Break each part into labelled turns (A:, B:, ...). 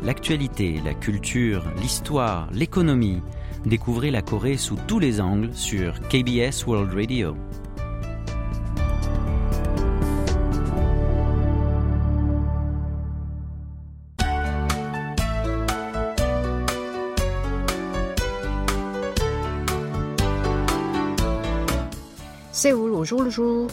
A: l'actualité, la culture, l'histoire, l'économie. Découvrez la Corée sous tous les angles sur KBS World Radio.
B: Séoul au jour le jour.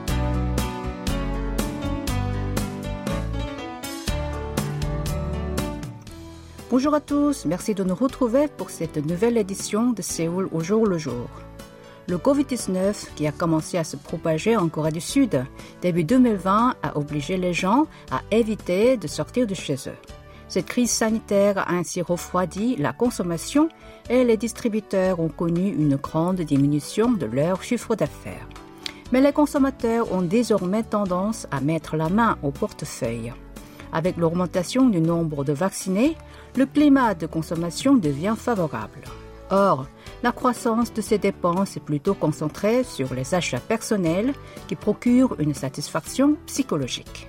B: Bonjour à tous, merci de nous retrouver pour cette nouvelle édition de Séoul au jour le jour. Le Covid-19, qui a commencé à se propager en Corée du Sud début 2020, a obligé les gens à éviter de sortir de chez eux. Cette crise sanitaire a ainsi refroidi la consommation et les distributeurs ont connu une grande diminution de leur chiffre d'affaires. Mais les consommateurs ont désormais tendance à mettre la main au portefeuille. Avec l'augmentation du nombre de vaccinés, le climat de consommation devient favorable. Or, la croissance de ces dépenses est plutôt concentrée sur les achats personnels qui procurent une satisfaction psychologique.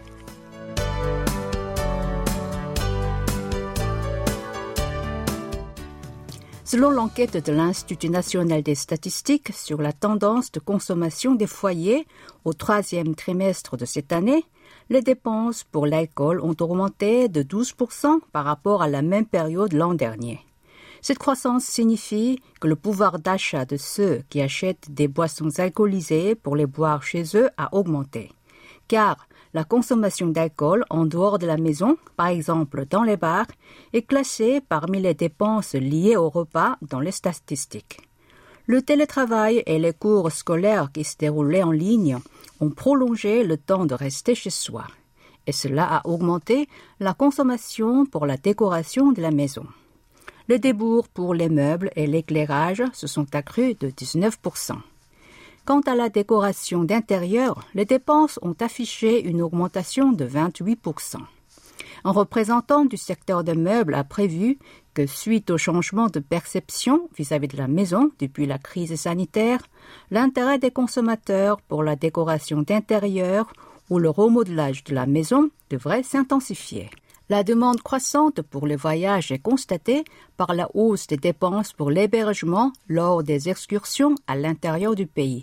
B: Selon l'enquête de l'Institut national des statistiques sur la tendance de consommation des foyers au troisième trimestre de cette année, les dépenses pour l'alcool ont augmenté de 12% par rapport à la même période l'an dernier. Cette croissance signifie que le pouvoir d'achat de ceux qui achètent des boissons alcoolisées pour les boire chez eux a augmenté. Car la consommation d'alcool en dehors de la maison, par exemple dans les bars, est classée parmi les dépenses liées au repas dans les statistiques. Le télétravail et les cours scolaires qui se déroulaient en ligne ont prolongé le temps de rester chez soi. Et cela a augmenté la consommation pour la décoration de la maison. Les débours pour les meubles et l'éclairage se sont accrus de 19%. Quant à la décoration d'intérieur, les dépenses ont affiché une augmentation de 28%. Un représentant du secteur des meubles a prévu que suite au changement de perception vis-à-vis de la maison depuis la crise sanitaire, l'intérêt des consommateurs pour la décoration d'intérieur ou le remodelage de la maison devrait s'intensifier. La demande croissante pour les voyages est constatée par la hausse des dépenses pour l'hébergement lors des excursions à l'intérieur du pays,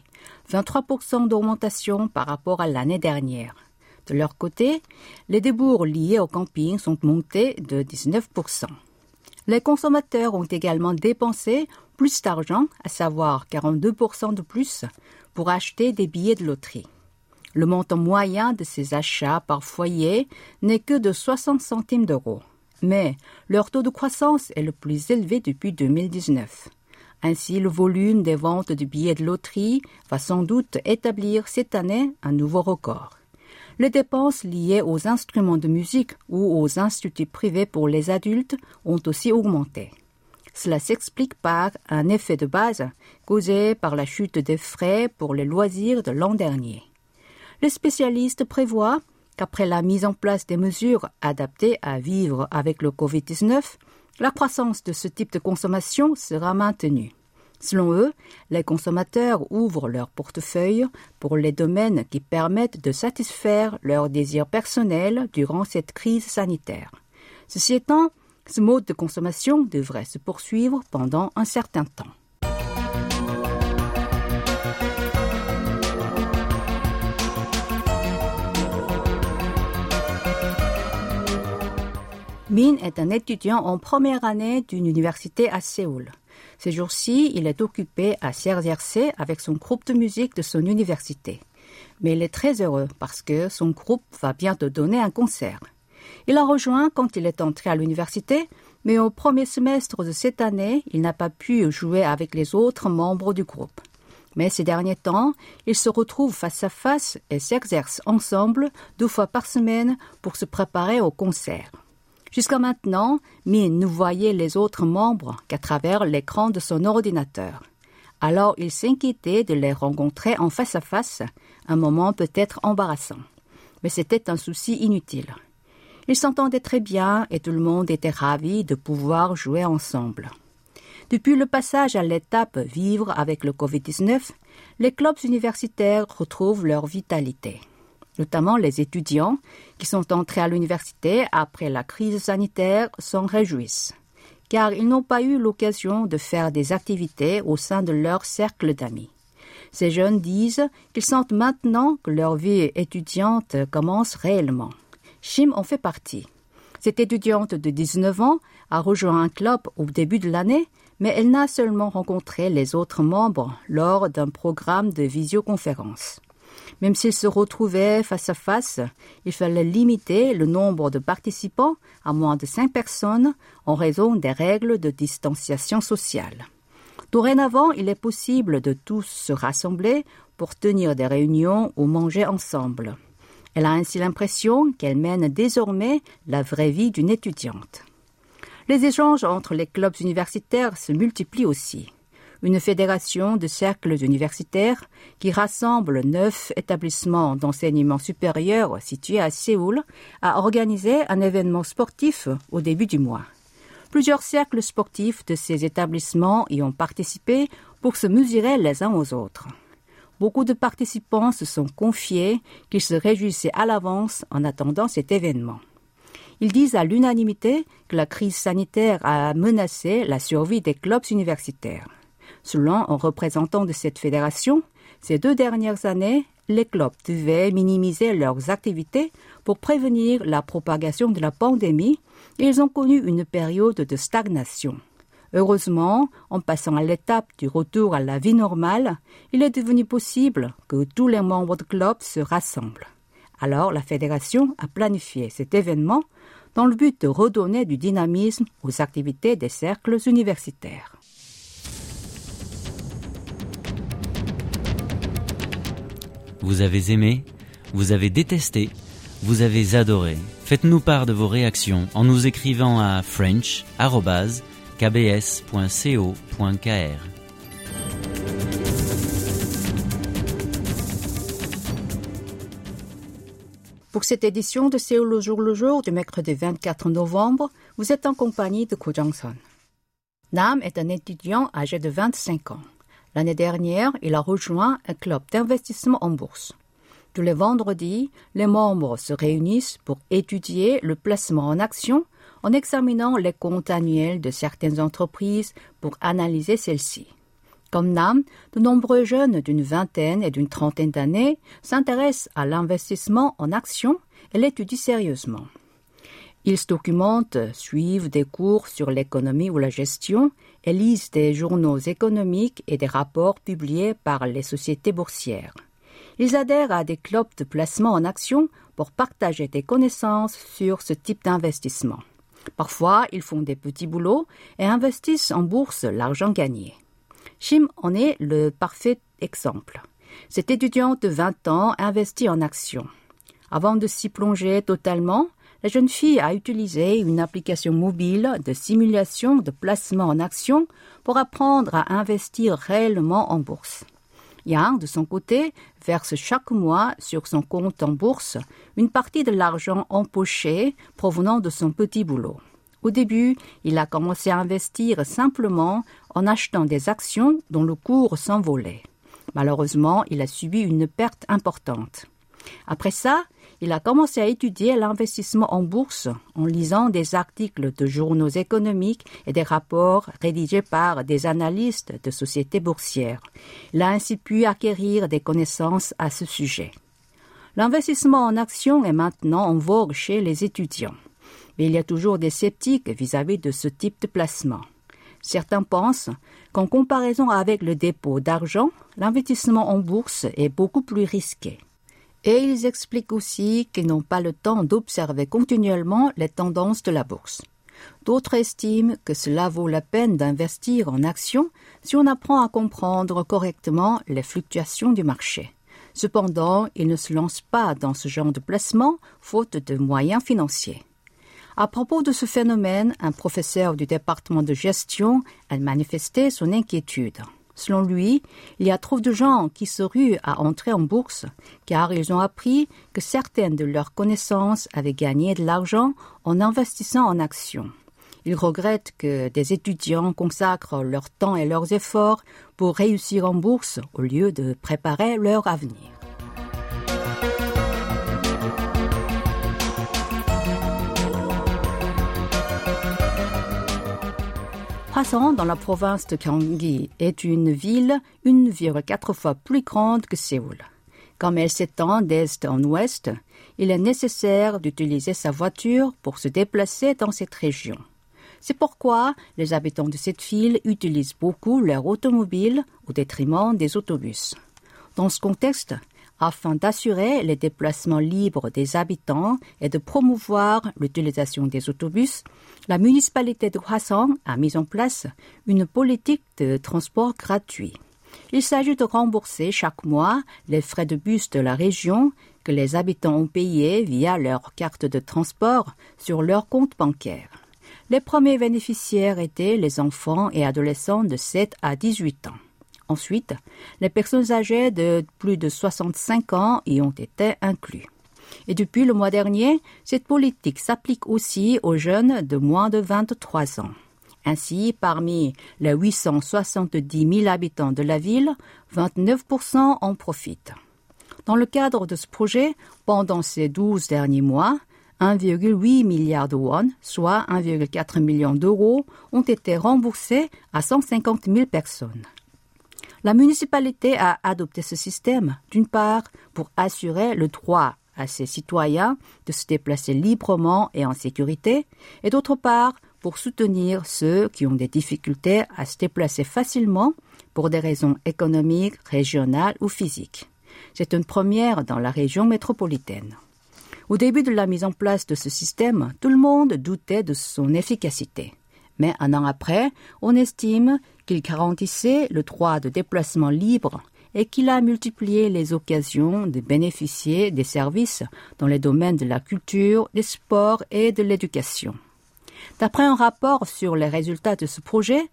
B: 23% d'augmentation par rapport à l'année dernière. De leur côté, les débours liés au camping sont montés de 19%. Les consommateurs ont également dépensé plus d'argent, à savoir 42% de plus, pour acheter des billets de loterie. Le montant moyen de ces achats par foyer n'est que de 60 centimes d'euros. Mais leur taux de croissance est le plus élevé depuis 2019. Ainsi, le volume des ventes de billets de loterie va sans doute établir cette année un nouveau record. Les dépenses liées aux instruments de musique ou aux instituts privés pour les adultes ont aussi augmenté. Cela s'explique par un effet de base causé par la chute des frais pour les loisirs de l'an dernier. Les spécialistes prévoient qu'après la mise en place des mesures adaptées à vivre avec le Covid-19, la croissance de ce type de consommation sera maintenue. Selon eux, les consommateurs ouvrent leur portefeuille pour les domaines qui permettent de satisfaire leurs désirs personnels durant cette crise sanitaire. Ceci étant, ce mode de consommation devrait se poursuivre pendant un certain temps. Min est un étudiant en première année d'une université à Séoul. Ces jours-ci, il est occupé à s'exercer avec son groupe de musique de son université. Mais il est très heureux parce que son groupe va bientôt donner un concert. Il a rejoint quand il est entré à l'université, mais au premier semestre de cette année, il n'a pas pu jouer avec les autres membres du groupe. Mais ces derniers temps, ils se retrouvent face à face et s'exercent ensemble 2 fois par semaine pour se préparer au concert. Jusqu'à maintenant, Min ne voyait les autres membres qu'à travers l'écran de son ordinateur. Alors il s'inquiétait de les rencontrer en face à face, un moment peut-être embarrassant. Mais c'était un souci inutile. Ils s'entendaient très bien et tout le monde était ravi de pouvoir jouer ensemble. Depuis le passage à l'étape vivre avec le Covid-19, les clubs universitaires retrouvent leur vitalité. Notamment les étudiants qui sont entrés à l'université après la crise sanitaire s'en réjouissent, car ils n'ont pas eu l'occasion de faire des activités au sein de leur cercle d'amis. Ces jeunes disent qu'ils sentent maintenant que leur vie étudiante commence réellement. Shim en fait partie. Cette étudiante de 19 ans a rejoint un club au début de l'année, mais elle n'a seulement rencontré les autres membres lors d'un programme de visioconférence. Même s'ils se retrouvaient face à face, il fallait limiter le nombre de participants à moins de 5 personnes en raison des règles de distanciation sociale. Dorénavant, il est possible de tous se rassembler pour tenir des réunions ou manger ensemble. Elle a ainsi l'impression qu'elle mène désormais la vraie vie d'une étudiante. Les échanges entre les clubs universitaires se multiplient aussi. Une fédération de cercles universitaires qui rassemble 9 établissements d'enseignement supérieur situés à Séoul a organisé un événement sportif au début du mois. Plusieurs cercles sportifs de ces établissements y ont participé pour se mesurer les uns aux autres. Beaucoup de participants se sont confiés qu'ils se réjouissaient à l'avance en attendant cet événement. Ils disent à l'unanimité que la crise sanitaire a menacé la survie des clubs universitaires. Selon un représentant de cette fédération, ces 2 dernières années, les clubs devaient minimiser leurs activités pour prévenir la propagation de la pandémie et ils ont connu une période de stagnation. Heureusement, en passant à l'étape du retour à la vie normale, il est devenu possible que tous les membres de club se rassemblent. Alors, la fédération a planifié cet événement dans le but de redonner du dynamisme aux activités des cercles universitaires.
A: Vous avez aimé, vous avez détesté, vous avez adoré. Faites-nous part de vos réactions en nous écrivant à french@kbs.co.kr.
B: Pour cette édition de Séoul le jour du mercredi 24 novembre, vous êtes en compagnie de Ko Jong-sun. Nam est un étudiant âgé de 25 ans. L'année dernière, il a rejoint un club d'investissement en bourse. Tous les vendredis, les membres se réunissent pour étudier le placement en actions en examinant les comptes annuels de certaines entreprises pour analyser celles-ci. Comme Nam, de nombreux jeunes d'une vingtaine et d'une trentaine d'années s'intéressent à l'investissement en actions et l'étudient sérieusement. Ils se documentent, suivent des cours sur l'économie ou la gestion et lisent des journaux économiques et des rapports publiés par les sociétés boursières. Ils adhèrent à des clubs de placement en actions pour partager des connaissances sur ce type d'investissement. Parfois, ils font des petits boulots et investissent en bourse l'argent gagné. Shim en est le parfait exemple. Cet étudiant de 20 ans investit en actions. Avant de s'y plonger totalement, la jeune fille a utilisé une application mobile de simulation de placement en actions pour apprendre à investir réellement en bourse. Yang, de son côté, verse chaque mois sur son compte en bourse une partie de l'argent empoché provenant de son petit boulot. Au début, il a commencé à investir simplement en achetant des actions dont le cours s'envolait. Malheureusement, il a subi une perte importante. Après ça, il a commencé à étudier l'investissement en bourse en lisant des articles de journaux économiques et des rapports rédigés par des analystes de sociétés boursières. Il a ainsi pu acquérir des connaissances à ce sujet. L'investissement en actions est maintenant en vogue chez les étudiants. Mais il y a toujours des sceptiques vis-à-vis de ce type de placement. Certains pensent qu'en comparaison avec le dépôt d'argent, l'investissement en bourse est beaucoup plus risqué. Et ils expliquent aussi qu'ils n'ont pas le temps d'observer continuellement les tendances de la bourse. D'autres estiment que cela vaut la peine d'investir en actions si on apprend à comprendre correctement les fluctuations du marché. Cependant, ils ne se lancent pas dans ce genre de placement faute de moyens financiers. À propos de ce phénomène, un professeur du département de gestion a manifesté son inquiétude. Selon lui, il y a trop de gens qui se ruent à entrer en bourse car ils ont appris que certaines de leurs connaissances avaient gagné de l'argent en investissant en actions. Il regrette que des étudiants consacrent leur temps et leurs efforts pour réussir en bourse au lieu de préparer leur avenir. Hwaseong, dans la province de Gyeonggi, est une ville 1,4 fois plus grande que Séoul. Comme elle s'étend d'est en ouest, il est nécessaire d'utiliser sa voiture pour se déplacer dans cette région. C'est pourquoi les habitants de cette ville utilisent beaucoup leur automobile au détriment des autobus. Dans ce contexte, afin d'assurer les déplacements libres des habitants et de promouvoir l'utilisation des autobus, la municipalité de Hwaseong a mis en place une politique de transport gratuit. Il s'agit de rembourser chaque mois les frais de bus de la région que les habitants ont payés via leur carte de transport sur leur compte bancaire. Les premiers bénéficiaires étaient les enfants et adolescents de 7 à 18 ans. Ensuite, les personnes âgées de plus de 65 ans y ont été inclus. Et depuis le mois dernier, cette politique s'applique aussi aux jeunes de moins de 23 ans. Ainsi, parmi les 870 000 habitants de la ville, 29% en profitent. Dans le cadre de ce projet, pendant ces 12 derniers mois, 1,8 milliard de won, soit 1,4 million d'euros, ont été remboursés à 150 000 personnes. La municipalité a adopté ce système, d'une part, pour assurer le droit à ses citoyens de se déplacer librement et en sécurité, et d'autre part, pour soutenir ceux qui ont des difficultés à se déplacer facilement pour des raisons économiques, régionales ou physiques. C'est une première dans la région métropolitaine. Au début de la mise en place de ce système, tout le monde doutait de son efficacité. Mais un an après, on estime qu'il garantissait le droit de déplacement libre et qu'il a multiplié les occasions de bénéficier des services dans les domaines de la culture, des sports et de l'éducation. D'après un rapport sur les résultats de ce projet,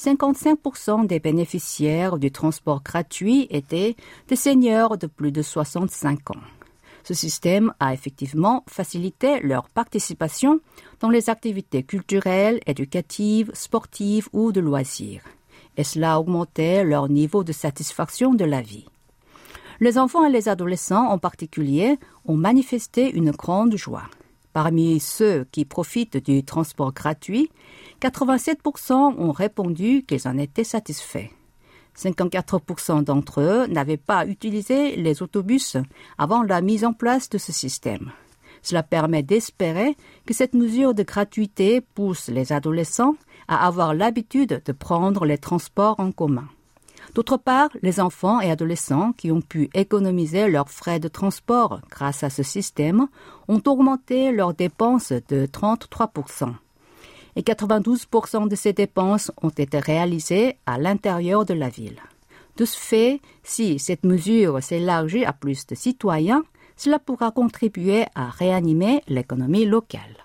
B: 55% des bénéficiaires du transport gratuit étaient des seniors de plus de 65 ans. Ce système a effectivement facilité leur participation dans les activités culturelles, éducatives, sportives ou de loisirs. Et cela a augmenté leur niveau de satisfaction de la vie. Les enfants et les adolescents en particulier ont manifesté une grande joie. Parmi ceux qui profitent du transport gratuit, 87% ont répondu qu'ils en étaient satisfaits. 54% d'entre eux n'avaient pas utilisé les autobus avant la mise en place de ce système. Cela permet d'espérer que cette mesure de gratuité pousse les adolescents à avoir l'habitude de prendre les transports en commun. D'autre part, les enfants et adolescents qui ont pu économiser leurs frais de transport grâce à ce système ont augmenté leurs dépenses de 33%. Et 92% de ces dépenses ont été réalisées à l'intérieur de la ville. De ce fait, si cette mesure s'élargit à plus de citoyens, cela pourra contribuer à réanimer l'économie locale.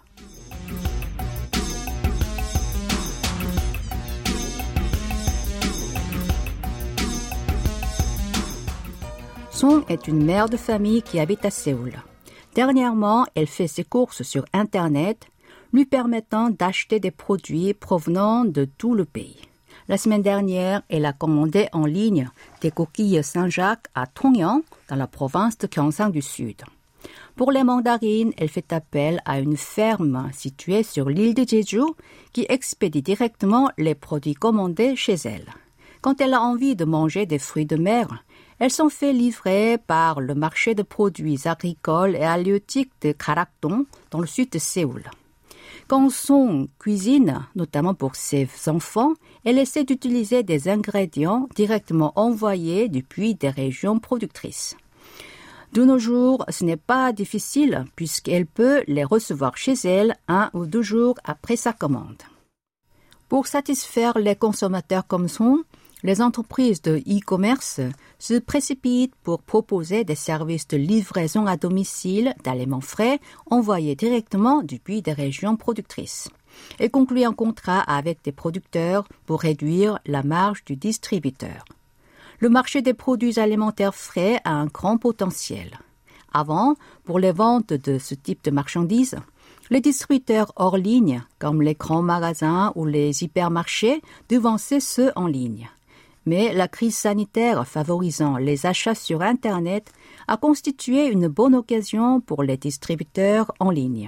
B: Song est une mère de famille qui habite à Séoul. Dernièrement, elle fait ses courses sur Internet, lui permettant d'acheter des produits provenant de tout le pays. La semaine dernière, elle a commandé en ligne des coquilles Saint-Jacques à Tongyeong, dans la province de Gyeongsang du Sud. Pour les mandarines, elle fait appel à une ferme située sur l'île de Jeju qui expédie directement les produits commandés chez elle. Quand elle a envie de manger des fruits de mer, elles sont fait livrer par le marché de produits agricoles et halieutiques de Garakdong, dans le sud de Séoul. Quand Song cuisine, notamment pour ses enfants, elle essaie d'utiliser des ingrédients directement envoyés depuis des régions productrices. De nos jours, ce n'est pas difficile puisqu'elle peut les recevoir chez elle 1 ou 2 jours après sa commande. Pour satisfaire les consommateurs comme Song, les entreprises de e-commerce se précipitent pour proposer des services de livraison à domicile d'aliments frais envoyés directement depuis des régions productrices et concluent un contrat avec des producteurs pour réduire la marge du distributeur. Le marché des produits alimentaires frais a un grand potentiel. Avant, pour les ventes de ce type de marchandises, les distributeurs hors ligne, comme les grands magasins ou les hypermarchés, devançaient ceux en ligne. Mais la crise sanitaire favorisant les achats sur Internet a constitué une bonne occasion pour les distributeurs en ligne.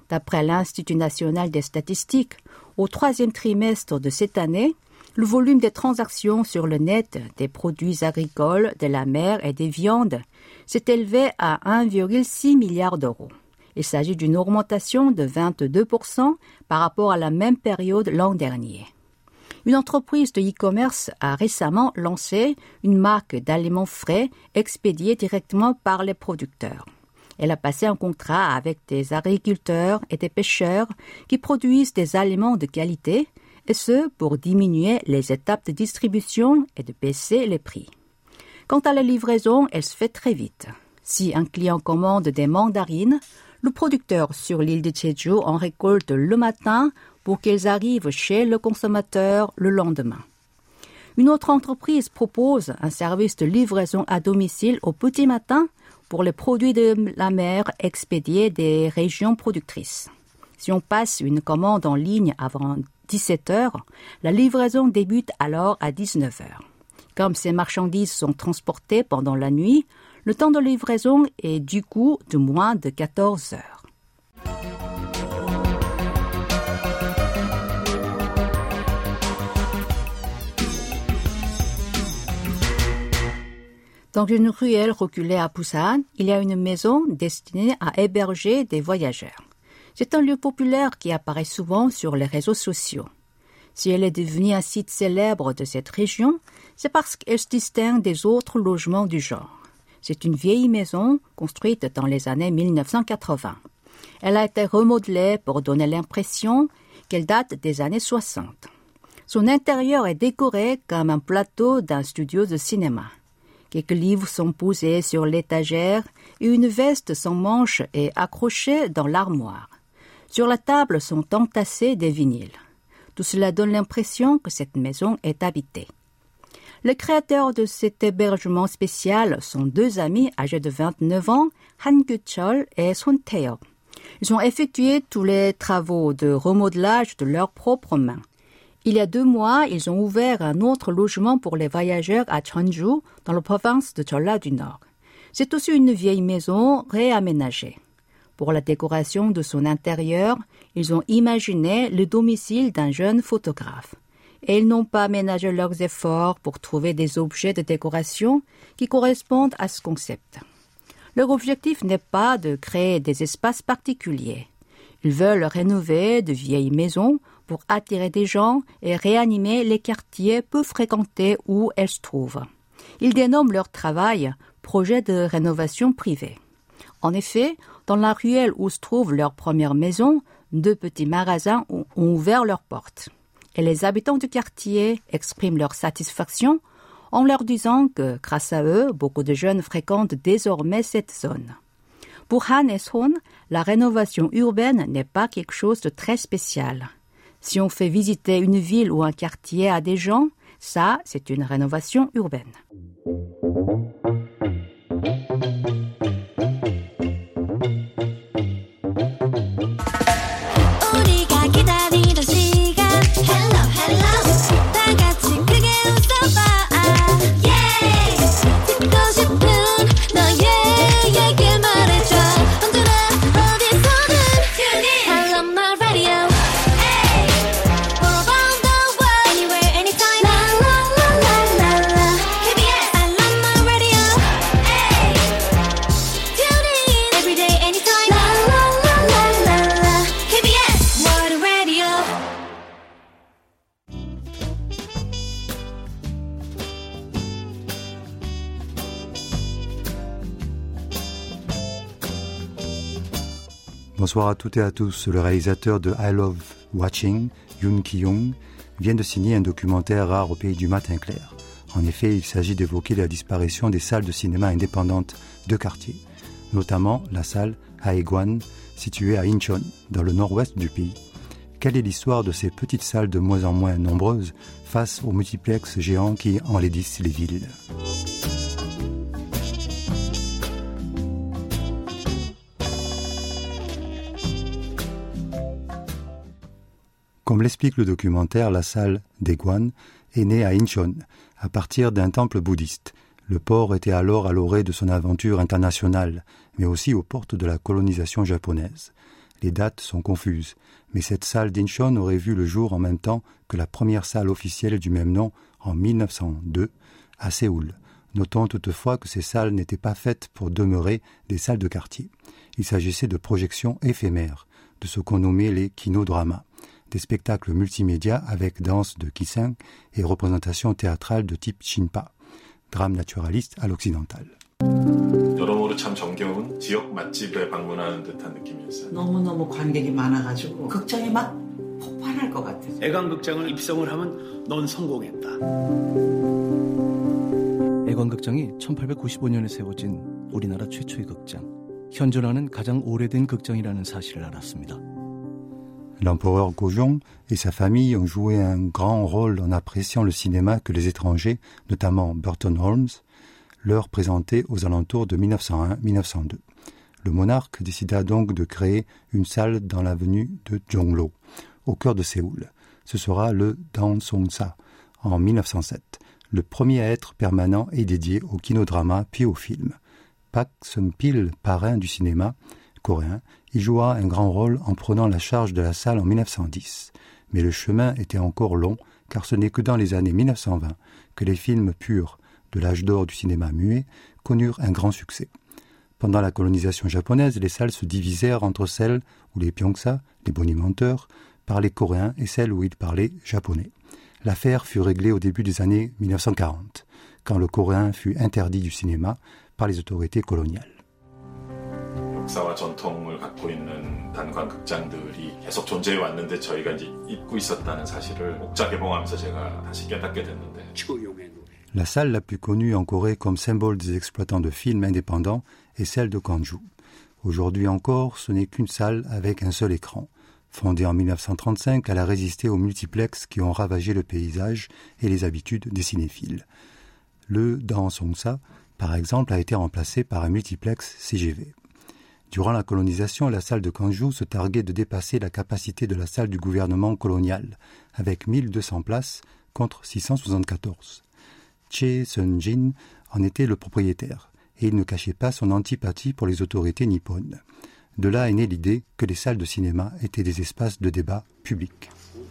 B: D'après l'Institut national des statistiques, au troisième trimestre de cette année, le volume des transactions sur le net des produits agricoles, de la mer et des viandes s'est élevé à 1,6 milliard d'euros. Il s'agit d'une augmentation de 22% par rapport à la même période l'an dernier. Une entreprise de e-commerce a récemment lancé une marque d'aliments frais expédiés directement par les producteurs. Elle a passé un contrat avec des agriculteurs et des pêcheurs qui produisent des aliments de qualité, et ce pour diminuer les étapes de distribution et de baisser les prix. Quant à la livraison, elle se fait très vite. Si un client commande des mandarines, le producteur sur l'île de Jeju en récolte le matin pour qu'elles arrivent chez le consommateur le lendemain. Une autre entreprise propose un service de livraison à domicile au petit matin pour les produits de la mer expédiés des régions productrices. Si on passe une commande en ligne avant 17 heures, la livraison débute alors à 19 heures. Comme ces marchandises sont transportées pendant la nuit, le temps de livraison est du coup de moins de 14 heures. Dans une ruelle reculée à Busan, il y a une maison destinée à héberger des voyageurs. C'est un lieu populaire qui apparaît souvent sur les réseaux sociaux. Si elle est devenue un site célèbre de cette région, c'est parce qu'elle se distingue des autres logements du genre. C'est une vieille maison construite dans les années 1980. Elle a été remodelée pour donner l'impression qu'elle date des années 60. Son intérieur est décoré comme un plateau d'un studio de cinéma. Quelques livres sont posés sur l'étagère et une veste sans manches est accrochée dans l'armoire. Sur la table sont entassés des vinyles. Tout cela donne l'impression que cette maison est habitée. Les créateurs de cet hébergement spécial sont deux amis âgés de 29 ans, Han Kyu-chol et Son Tae-yeop. Ils ont effectué tous les travaux de remodelage de leurs propres mains. Il y a 2 mois, ils ont ouvert un autre logement pour les voyageurs à Jeonju, dans la province de Jeolla du Nord. C'est aussi une vieille maison réaménagée. Pour la décoration de son intérieur, ils ont imaginé le domicile d'un jeune photographe. Et ils n'ont pas ménagé leurs efforts pour trouver des objets de décoration qui correspondent à ce concept. Leur objectif n'est pas de créer des espaces particuliers. Ils veulent rénover de vieilles maisons pour attirer des gens et réanimer les quartiers peu fréquentés où elles se trouvent. Ils dénomment leur travail « projet de rénovation privée ». En effet, dans la ruelle où se trouve leur première maison, 2 petits magasins ont ouvert leurs portes. Et les habitants du quartier expriment leur satisfaction en leur disant que, grâce à eux, beaucoup de jeunes fréquentent désormais cette zone. Pour Han et Son, la rénovation urbaine n'est pas quelque chose de très spécial. Si on fait visiter une ville ou un quartier à des gens, ça, c'est une rénovation urbaine.
C: Bonsoir à toutes et à tous. Le réalisateur de I Love Watching, Yoon Ki-young, vient de signer un documentaire rare au pays du matin clair. En effet, il s'agit d'évoquer la disparition des salles de cinéma indépendantes de quartier, notamment la salle Haegwan, située à Incheon, dans le nord-ouest du pays. Quelle est l'histoire de ces petites salles de moins en moins nombreuses face aux multiplexes géants qui enlaidissent les villes ? Comme l'explique le documentaire, la salle d'Haegwan est née à Incheon, à partir d'un temple bouddhiste. Le port était alors à l'orée de son aventure internationale, mais aussi aux portes de la colonisation japonaise. Les dates sont confuses, mais cette salle d'Incheon aurait vu le jour en même temps que la première salle officielle du même nom en 1902 à Séoul. Notons toutefois que ces salles n'étaient pas faites pour demeurer des salles de quartier. Il s'agissait de projections éphémères, de ce qu'on nommait les kinodramas, des spectacles multimédia avec danse de Kisang et représentation théâtrale de type Shinpa, drame naturaliste à l'occidental.
D: 여러모로 참 정겨운 지역 맛집에 방문하는 듯한 느낌이었어요.
E: 너무너무 관객이 많아가지고 극장이 막 폭발할 것 같아서.
F: 애관극장을 입성을 하면 넌 성공했다.
G: 애관극장이 1895년에 세워진 우리나라 최초의 극장, 현존하는 가장 오래된 극장이라는 사실을 알았습니다.
C: L'empereur Gojong et sa famille ont joué un grand rôle en appréciant le cinéma que les étrangers, notamment Burton Holmes, leur présentaient aux alentours de 1901-1902. Le monarque décida donc de créer une salle dans l'avenue de Jonglo, au cœur de Séoul. Ce sera le Dansongsa, en 1907, le premier à être permanent et dédié au kinodrama puis au film. Pak Seung-pil, parrain du cinéma coréen, y jouera un grand rôle en prenant la charge de la salle en 1910. Mais le chemin était encore long, car ce n'est que dans les années 1920 que les films purs de l'âge d'or du cinéma muet connurent un grand succès. Pendant la colonisation japonaise, les salles se divisèrent entre celles où les Pyeongsa, les bonimenteurs, parlaient coréen et celles où ils parlaient japonais. L'affaire fut réglée au début des années 1940, quand le coréen fut interdit du cinéma par les autorités coloniales.
D: 역사와 전통을 갖고 있는 단관극장들이 계속 존재해 왔는데 저희가 이제 잊고 있었다는 사실을 목자 개봉하면서 제가 다시 깨닫게 됐는데.
C: La salle la plus connue en Corée comme symbole des exploitants de films indépendants est celle de Gwangju. Aujourd'hui encore, ce n'est qu'une salle avec un seul écran. Fondée en 1935, elle a résisté aux multiplexes qui ont ravagé le paysage et les habitudes des cinéphiles. Le Dansongsa, par exemple, a été remplacé par un multiplex CGV. Durant la colonisation, la salle de Gwangju se targuait de dépasser la capacité de la salle du gouvernement colonial, avec 1200 places contre 674. Che Seung-jin en était le propriétaire, et il ne cachait pas son antipathie pour les autorités nippones. De là est née l'idée que les salles de cinéma étaient des espaces de débat publics.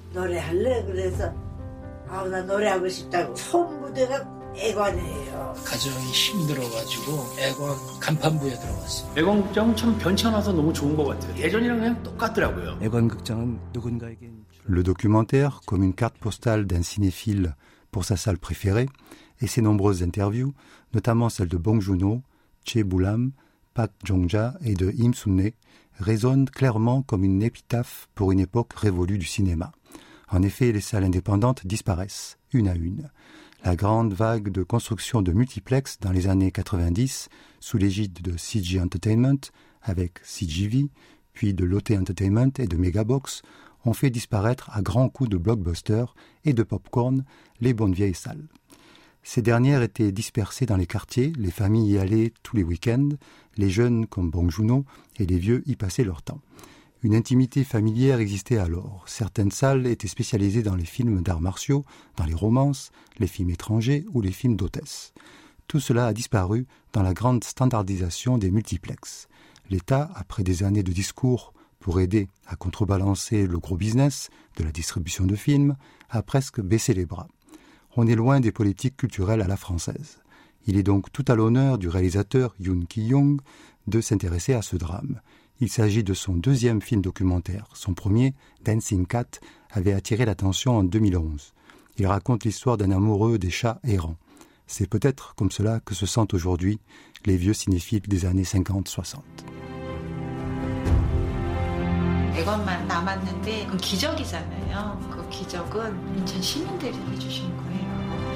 F: 가정이 힘들어가지고 애관 간판부에 들어갔어요. 애관극장은 참 변치 않아서 너무 좋은 것 같아요. 예전이랑 그냥 똑같더라고요.
G: 애관극장은 누군가에겐
C: Le documentaire, comme une carte postale d'un cinéphile pour sa salle préférée, et ses nombreuses interviews, notamment celles de Bong Joon-ho, Che Bulam, Park Jong-ja et de Im Sun-ne, résonnent clairement comme une épitaphe pour une époque révolue du cinéma. En effet, les salles indépendantes disparaissent, une à une. La grande vague de construction de multiplex dans les années 90, sous l'égide de CG Entertainment, avec CGV, puis de Lotte Entertainment et de Megabox, ont fait disparaître à grands coups de blockbusters et de popcorn les bonnes vieilles salles. Ces dernières étaient dispersées dans les quartiers, les familles y allaient tous les week-ends, les jeunes comme Bong Joon-ho et les vieux y passaient leur temps. Une intimité familière existait alors. Certaines salles étaient spécialisées dans les films d'arts martiaux, dans les romances, les films étrangers ou les films d'hôtesse. Tout cela a disparu dans la grande standardisation des multiplexes. L'État, après des années de discours pour aider à contrebalancer le gros business de la distribution de films, a presque baissé les bras. On est loin des politiques culturelles à la française. Il est donc tout à l'honneur du réalisateur Yoon Ki-young de s'intéresser à ce drame. Il s'agit de son deuxième film documentaire. Son premier, Dancing Cat, avait attiré l'attention en 2011. Il raconte l'histoire d'un amoureux des chats errants. C'est peut-être comme cela que se sentent aujourd'hui les vieux cinéphiles des années 50-60.
H: 애관만 남았는데 그건 기적이잖아요. 그 기적은 인천 시민들이 해주신 거예요.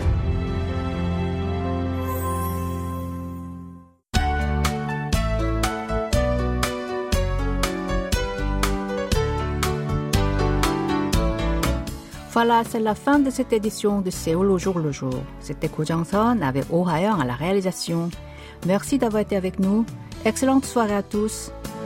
B: Voilà, c'est la fin de cette édition de Séoul au jour le jour. C'était Ko Jang-seon avec Oh Ha-young à la réalisation. Merci d'avoir été avec nous. Excellente soirée à tous.